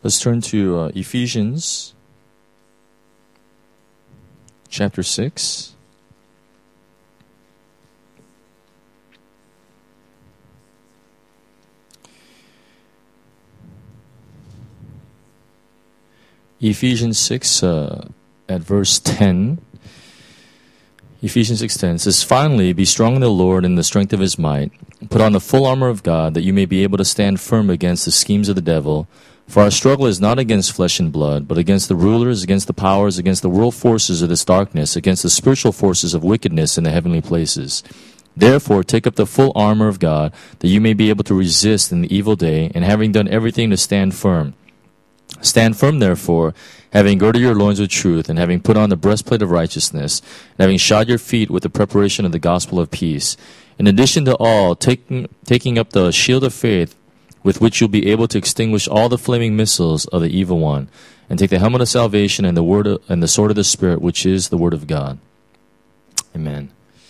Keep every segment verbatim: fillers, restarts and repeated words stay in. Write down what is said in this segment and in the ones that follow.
Let's turn to uh, Ephesians chapter six. Ephesians six uh, at verse ten. Ephesians six ten says, "Finally, be strong in the Lord and the strength of his might. Put on the full armor of God, that you may be able to stand firm against the schemes of the devil. For our struggle is not against flesh and blood, but against the rulers, against the powers, against the world forces of this darkness, against the spiritual forces of wickedness in the heavenly places. Therefore, take up the full armor of God, that you may be able to resist in the evil day, and having done everything to stand firm. Stand firm, therefore, having girded your loins with truth, and having put on the breastplate of righteousness, and having shod your feet with the preparation of the gospel of peace. In addition to all, taking, taking up the shield of faith, with which you'll be able to extinguish all the flaming missiles of the evil one, and take the helmet of salvation and the word of, and the sword of the Spirit, which is the word of God." Amen.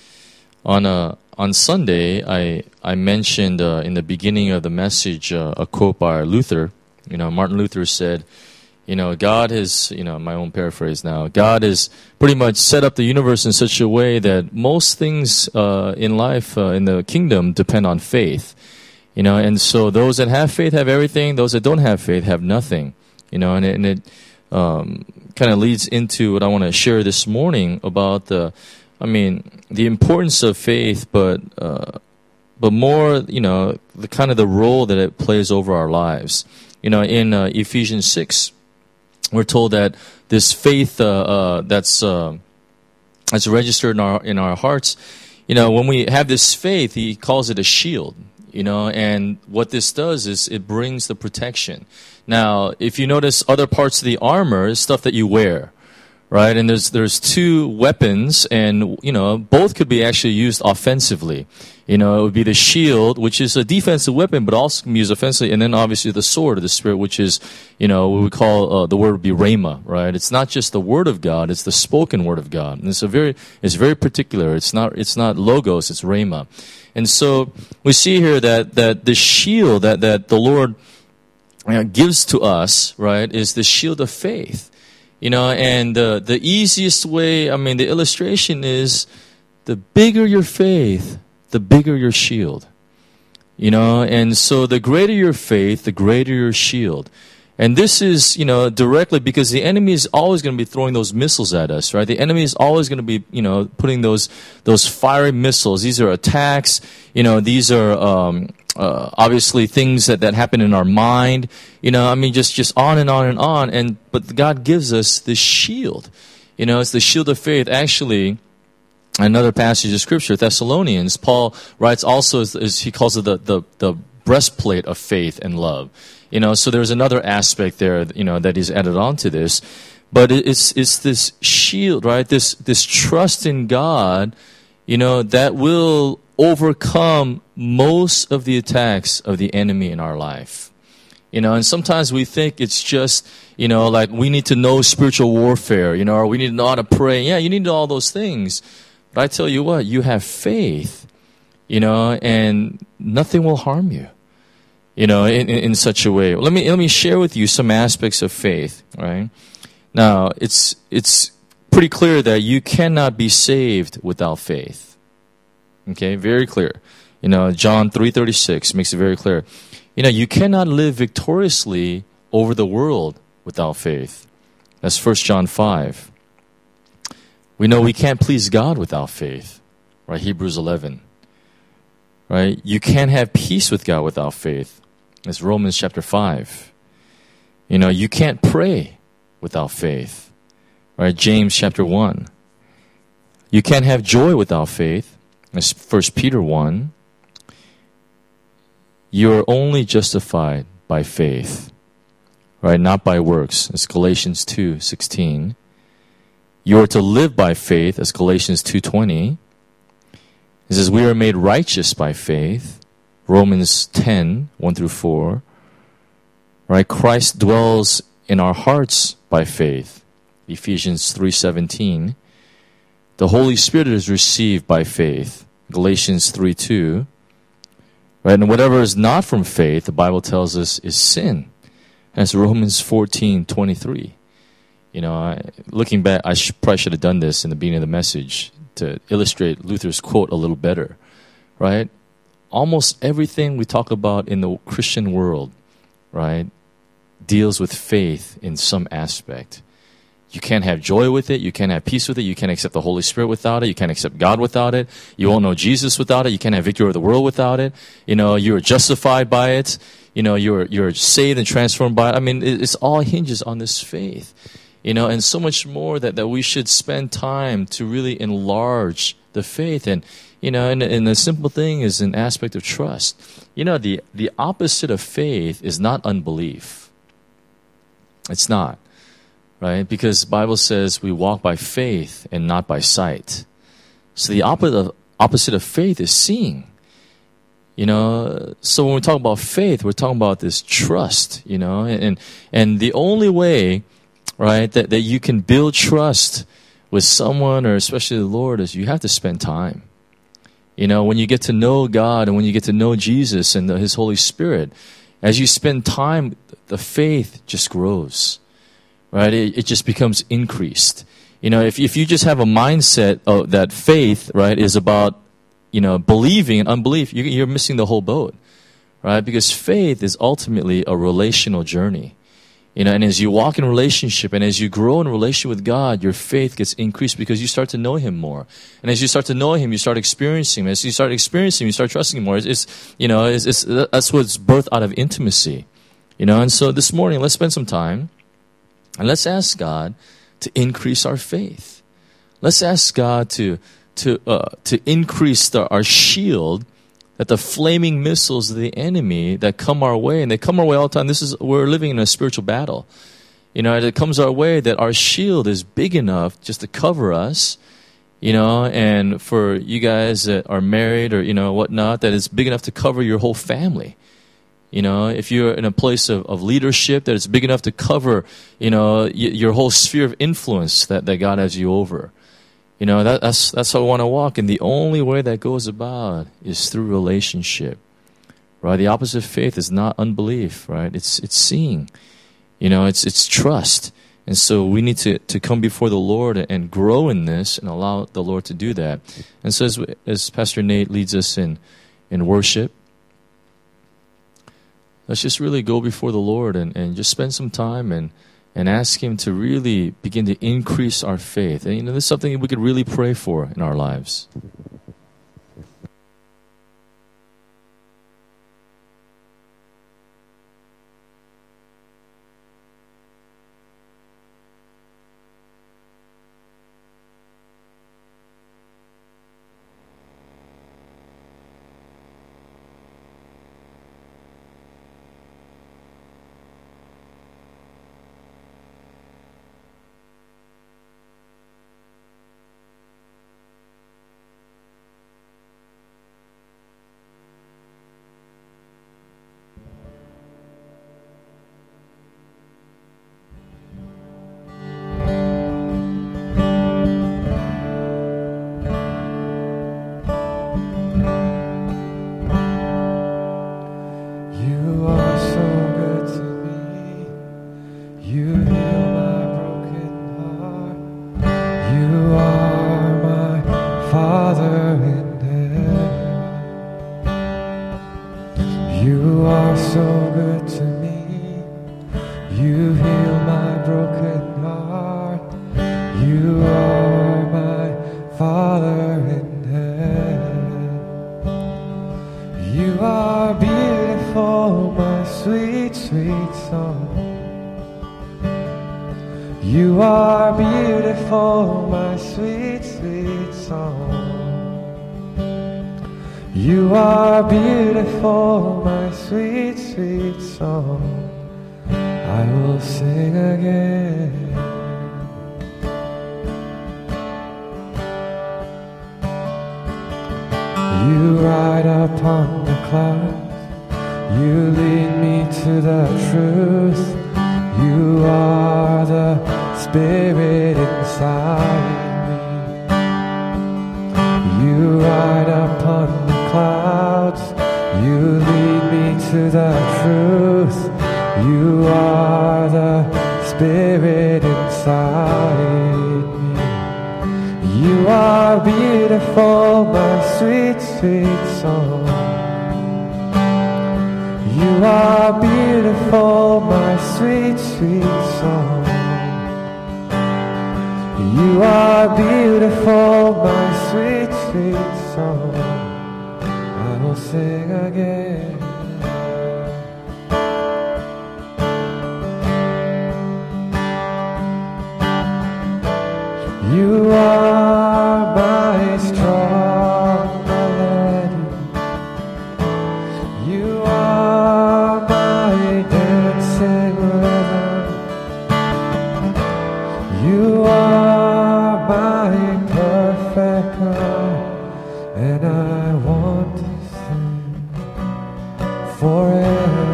On uh, on Sunday, I I mentioned uh, in the beginning of the message uh, a quote by Luther. You know, Martin Luther said, you know, God has, you know, my own paraphrase now, God has pretty much set up the universe in such a way that most things uh, in life, uh, in the kingdom, depend on faith. You know, and so those that have faith have everything, those that don't have faith have nothing. You know, and it, and it um, kind of leads into what I want to share this morning about the, I mean, the importance of faith, but uh, but more, you know, the kind of the role that it plays over our lives. You know, in uh, Ephesians six, we're told that this faith uh, uh, that's uh, that's registered in our in our hearts. You know, when we have this faith, he calls it a shield. You know, and what this does is it brings the protection. Now, if you notice, other parts of the armor is stuff that you wear, right? And there's there's two weapons, and you know, both could be actually used offensively. You know, it would be the shield, which is a defensive weapon, but also can be used offensively, and then obviously the sword of the Spirit, which is, you know, what we call uh, the word would be rhema, right? It's not just the word of God; it's the spoken word of God, and it's a very, it's very particular. It's not, it's not logos; it's rhema. And so we see here that that the shield that that the Lord you know, gives to us, right, is the shield of faith. You know, and uh, the easiest way, I mean, the illustration is the bigger your faith, the bigger your shield. You know, and so the greater your faith, the greater your shield. And this is, you know, directly because the enemy is always going to be throwing those missiles at us, right? The enemy is always going to be, you know, putting those those fiery missiles. These are attacks. You know, these are um, uh, obviously things that, that happen in our mind. You know, I mean, just just on and on and on. And but God gives us this shield. You know, it's the shield of faith. Actually, another passage of Scripture, Thessalonians, Paul writes also, as, as he calls it the, the the breastplate of faith and love. You know, so there's another aspect there, you know, that is added on to this. But it's it's this shield, right? This this trust in God, you know, that will overcome most of the attacks of the enemy in our life. You know, and sometimes we think it's just, you know, like we need to know spiritual warfare, you know, or we need to know how to pray. Yeah, you need to know all those things. But I tell you what, you have faith, you know, and nothing will harm you. You know, in, in, in such a way. Let me let me share with you some aspects of faith. Right now, it's it's pretty clear that you cannot be saved without faith. Okay, very clear. You know, John three thirty six makes it very clear. You know, you cannot live victoriously over the world without faith. That's First John five. We know we can't please God without faith. Right, Hebrews eleven. Right, you can't have peace with God without faith. It's Romans chapter five. You know, you can't pray without faith. Right? James chapter one. You can't have joy without faith. That's First Peter one. You are only justified by faith. Right? Not by works. It's Galatians two sixteen. You are to live by faith. That's Galatians two twenty. It says, we are made righteous by faith. Romans ten, one through four. Right? Christ dwells in our hearts by faith. Ephesians three seventeen. The Holy Spirit is received by faith. Galatians three two. Right? And whatever is not from faith, the Bible tells us, is sin. as Romans fourteen twenty-three. You know, I, looking back, I sh- probably should have done this in the beginning of the message to illustrate Luther's quote a little better, right? Almost everything we talk about in the Christian world, right, deals with faith in some aspect. You can't have joy with it. You can't have peace with it. You can't accept the Holy Spirit without it. You can't accept God without it. You won't know Jesus without it. You can't have victory over the world without it. You know, you're justified by it. You know, you're you're saved and transformed by it. I mean, it, it's all hinges on this faith. You know, and so much more that, that we should spend time to really enlarge the faith. And, you know, and, and the simple thing is an aspect of trust. You know, the, the opposite of faith is not unbelief. It's not, right? Because the Bible says we walk by faith and not by sight. So the opposite of, opposite of faith is seeing. You know, so when we talk about faith, we're talking about this trust, you know, and and the only way, right, that, that you can build trust with someone, or especially the Lord, is you have to spend time. You know, when you get to know God and when you get to know Jesus and the, His Holy Spirit, as you spend time, the faith just grows, right? It, it just becomes increased. You know, if if you just have a mindset of that faith, right, is about, you know, believing and unbelief, you, you're missing the whole boat, right? Because faith is ultimately a relational journey. You know, and as you walk in relationship and as you grow in relation with God, your faith gets increased because you start to know Him more. And as you start to know Him, you start experiencing Him. As you start experiencing Him, you start trusting Him more. It's, it's you know, it's, it's, that's what's birthed out of intimacy. You know, and so this morning, let's spend some time and let's ask God to increase our faith. Let's ask God to to uh, to increase the, our shield, that the flaming missiles of the enemy that come our way, and they come our way all the time. This is, we're living in a spiritual battle. You know, it comes our way that our shield is big enough just to cover us, you know, and for you guys that are married or, you know, whatnot, that it's big enough to cover your whole family. You know, if you're in a place of, of leadership, that it's big enough to cover, you know, y- your whole sphere of influence that, that God has you over. You know, that, that's that's how I want to walk. And the only way that goes about is through relationship, right? The opposite of faith is not unbelief, right? It's it's seeing. You know, it's it's trust. And so we need to, to come before the Lord and grow in this and allow the Lord to do that. And so as, as Pastor Nate leads us in, in worship, let's just really go before the Lord and, and just spend some time and and ask Him to really begin to increase our faith. And, you know, this is something we could really pray for in our lives. You are Spirit inside me. You are beautiful, my sweet, sweet song. You are beautiful, my sweet, sweet song. You are beautiful, my sweet, sweet song. I will sing again. You are my strong melody. You are my dancing rhythm. You are my perfect love, and I want to sing forever.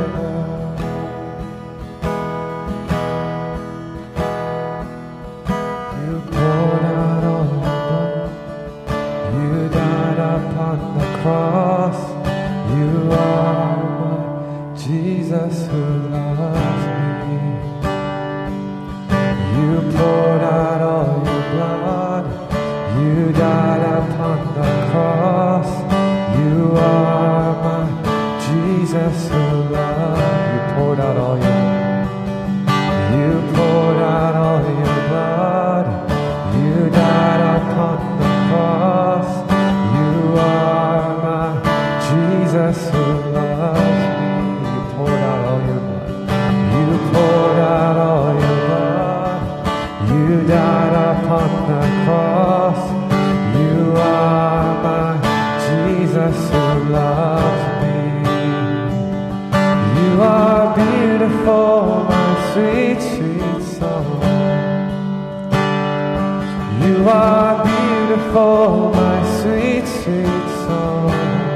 You poured out all your blood. You died upon the cross. You are my Jesus who loves me. You poured out all your blood. You died upon the cross. You are my Jesus who loves me. You poured out all your You poured out all your blood. You died upon the cross. You are my Jesus who loves me. You poured out all your blood. You poured out all your blood. You died upon the cross. You are my Jesus who loves me. You are beautiful, my sweet, sweet song. You are beautiful, my sweet, sweet song.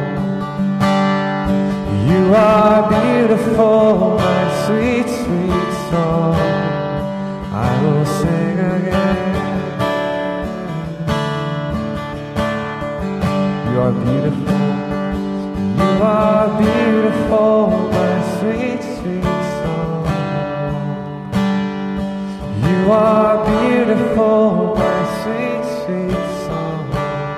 You are beautiful, my sweet, sweet song. I will sing again. You are beautiful. You are beautiful, my sweet, sweet song. You are beautiful, my sweet, sweet song.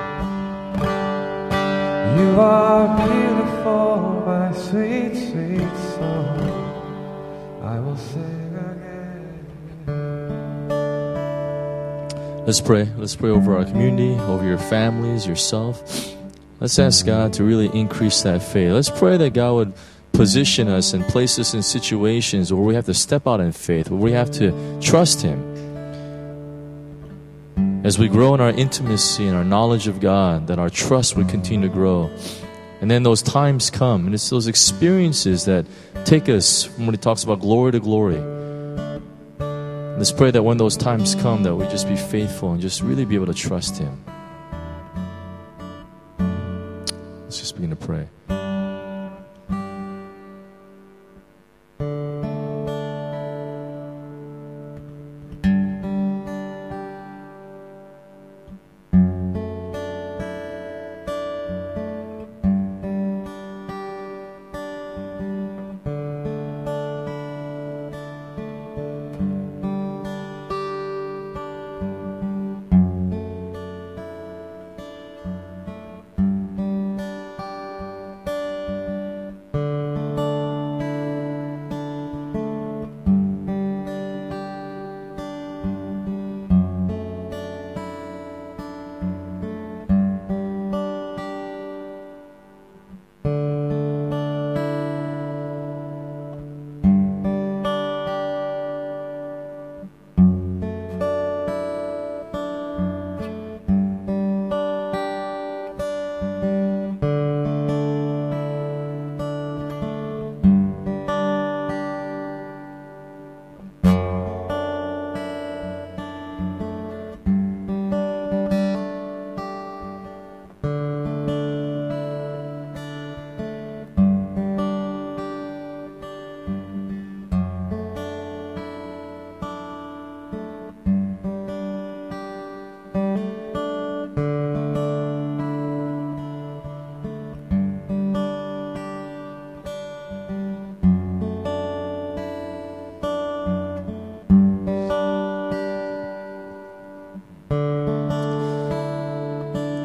You are beautiful, my sweet, sweet song. I will sing again. Let's pray. Let's pray over our community, over your families, yourself. Let's ask God to really increase that faith. Let's pray that God would position us and place us in situations where we have to step out in faith, where we have to trust Him. As we grow in our intimacy and our knowledge of God, that our trust would continue to grow. And then those times come, and it's those experiences that take us, when He talks about glory to glory. Let's pray that when those times come, that we just be faithful and just really be able to trust Him. Let's just begin to pray.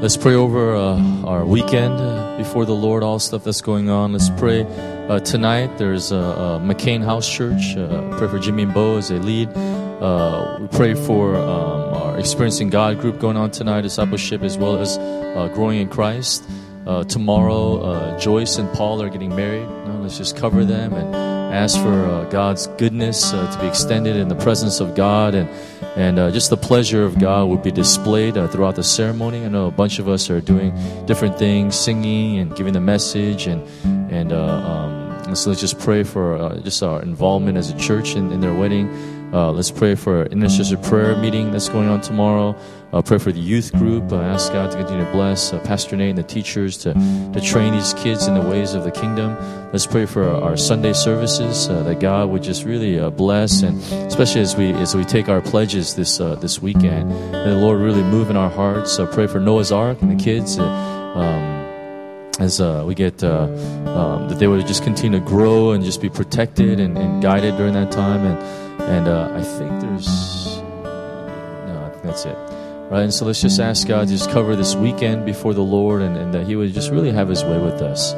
Let's pray over uh, our weekend uh, before the Lord, all stuff that's going on. Let's pray uh, tonight. There's a, a McCain House Church. Uh, pray for Jimmy and Bo as they lead. Uh, we pray for um, our Experiencing God group going on tonight, discipleship as well as uh, growing in Christ. Uh, tomorrow, uh, Joyce and Paul are getting married. You know, let's just cover them and ask for uh, God's goodness uh, to be extended in the presence of God, and and uh, just the pleasure of God would be displayed uh, throughout the ceremony. I know a bunch of us are doing different things, singing and giving the message, and and, uh, um, and so let's just pray for uh, just our involvement as a church in, in their wedding. Uh, let's pray for an intercessor prayer meeting that's going on tomorrow. Uh, pray for the youth group. Uh, ask God to continue to bless uh, Pastor Nate and the teachers to, to train these kids in the ways of the kingdom. Let's pray for our, our Sunday services, uh, that God would just really uh, bless, and especially as we as we take our pledges this uh, this weekend, that the Lord really move in our hearts. So pray for Noah's Ark and the kids. Uh, um, as uh, we get, uh, um, that they would just continue to grow and just be protected and, and guided during that time. And And uh, I think there's, no, I think that's it. Right, and so let's just ask God to just cover this weekend before the Lord, and, and that He would just really have His way with us.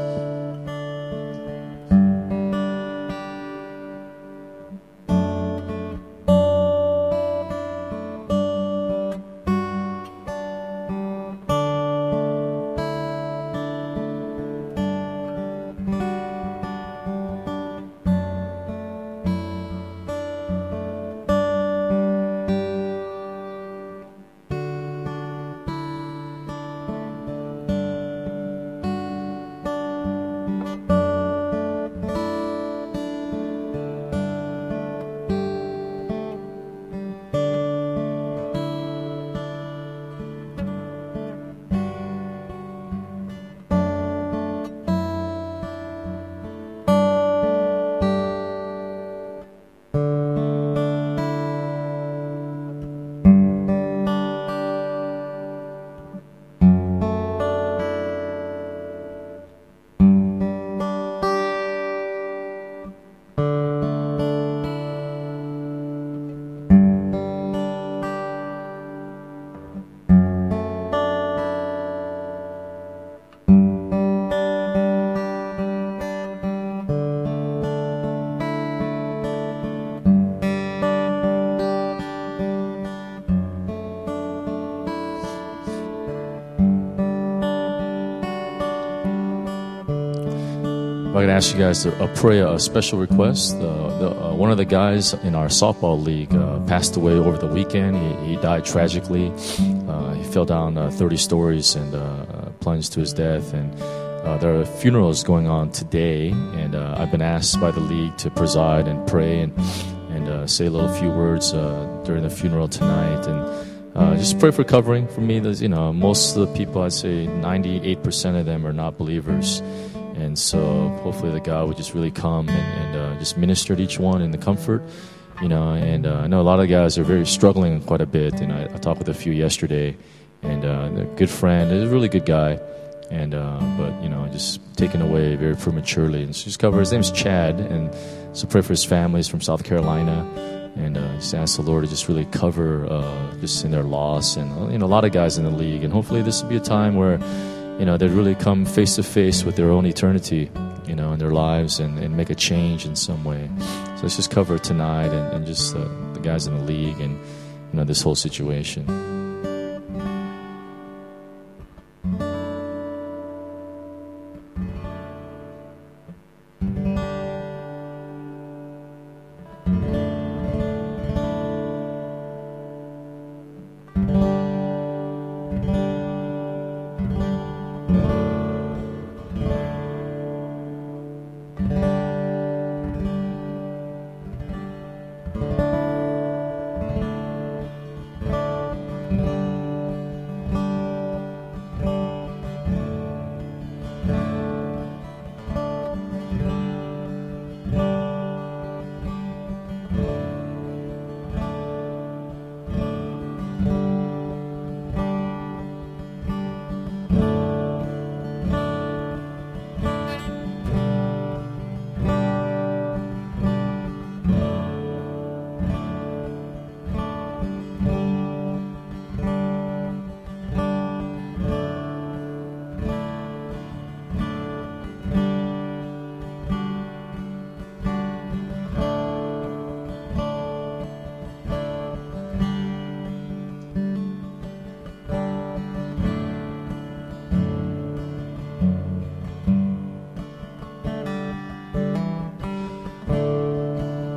I'm going to ask you guys to uh, pray a special request. Uh, the, uh, one of the guys in our softball league uh, passed away over the weekend. He, he died tragically. Uh, he fell down uh, thirty stories and uh, plunged to his death. And uh, there are funerals going on today. And uh, I've been asked by the league to preside and pray and and uh, say a little few words uh, during the funeral tonight. And uh, just pray for covering for me. There's, you know, most of the people, I'd say ninety-eight percent of them are not believers. And so hopefully that God would just really come and, and uh, just minister to each one in the comfort, you know. And uh, I know a lot of guys are very struggling quite a bit. And I, I talked with a few yesterday, and uh, they're a good friend. He's a really good guy. And uh, but, you know, just taken away very prematurely. And so just cover, his name's Chad. And so pray for his family. He's from South Carolina. And uh, just ask the Lord to just really cover uh, just in their loss. And, you know, a lot of guys in the league. And hopefully this will be a time where, you know, they'd really come face to face with their own eternity, you know, in their lives, and, and make a change in some way. So let's just cover tonight and, and just uh, the guys in the league and, you know, this whole situation.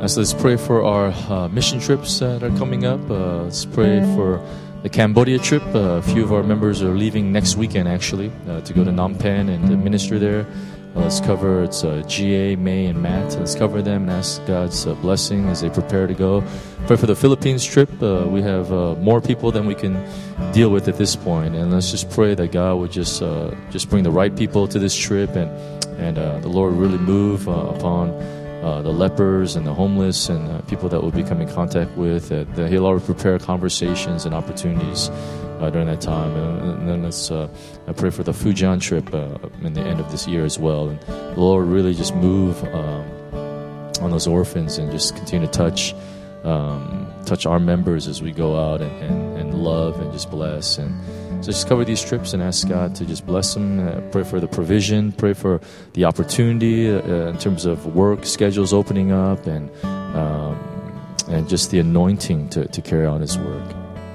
so let's pray for our uh, mission trips that are coming up. Uh, let's pray for the Cambodia trip. Uh, a few of our members are leaving next weekend, actually, uh, to go to Phnom Penh and uh, minister there. Uh, let's cover, it's uh, G A, May, and Matt. Let's cover them and ask God's uh, blessing as they prepare to go. Pray for the Philippines trip. Uh, we have uh, more people than we can deal with at this point. And let's just pray that God would just uh, just bring the right people to this trip and, and uh, the Lord really move uh, upon Uh, the lepers and the homeless and uh, people that we'll be coming in contact with. Uh, that He'll already prepare conversations and opportunities uh, during that time. And, and then let's uh, I pray for the Fujian trip uh, in the end of this year as well. And the Lord really just move um, on those orphans and just continue to touch um, touch our members as we go out and, and, and love and just bless. And so just cover these trips and ask God to just bless them. Uh, pray for the provision. Pray for the opportunity uh, in terms of work schedules opening up and um, and just the anointing to, to carry on His work.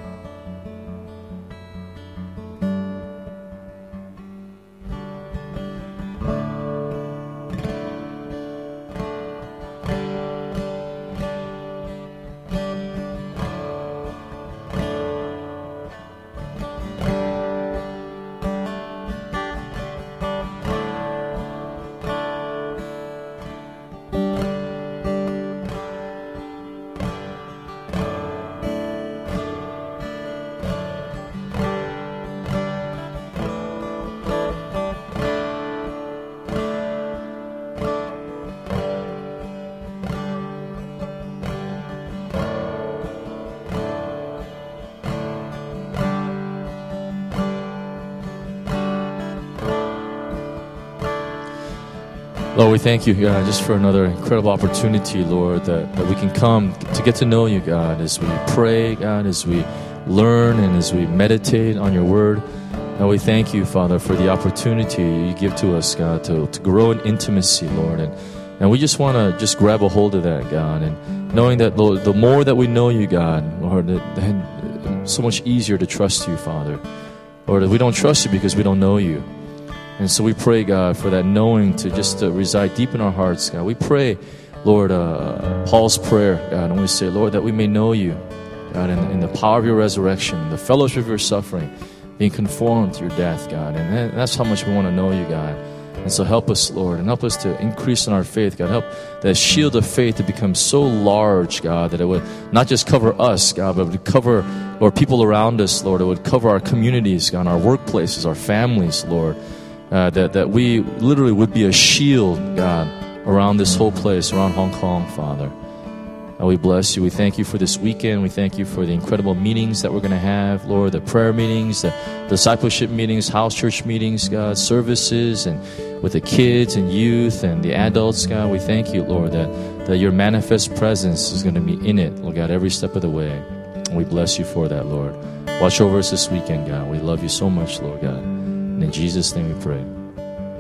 Lord, we thank you, God, just for another incredible opportunity, Lord, that, that we can come to get to know you, God, as we pray, God, as we learn and as we meditate on your word. And we thank you, Father, for the opportunity you give to us, God, to, to grow in intimacy, Lord. And, and we just want to just grab a hold of that, God, and knowing that, Lord, the more that we know you, God, Lord, then it's so much easier to trust you, Father. Lord, we don't trust you because we don't know you. And so we pray, God, for that knowing to just uh, reside deep in our hearts, God. We pray, Lord, uh, Paul's prayer, God, and we say, Lord, that we may know you, God, in, in the power of your resurrection, in the fellowship of your suffering, being conformed to your death, God. And that, that's how much we want to know you, God. And so help us, Lord, and help us to increase in our faith, God. Help that shield of faith to become so large, God, that it would not just cover us, God, but it would cover, Lord, people around us, Lord. It would cover our communities, God, our workplaces, our families, Lord. Uh, that, that we literally would be a shield, God, around this whole place, around Hong Kong, Father. And we bless you. We thank you for this weekend. We thank you for the incredible meetings that we're going to have, Lord, the prayer meetings, the discipleship meetings, house church meetings, God, services, and with the kids and youth and the adults, God. We thank you, Lord, that, that your manifest presence is going to be in it, Lord God, every step of the way. And we bless you for that, Lord. Watch over us this weekend, God. We love you so much, Lord God. In Jesus' name we pray.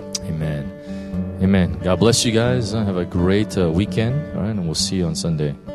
Amen. Amen. God bless you guys. Have a great uh, weekend. All right, and we'll see you on Sunday.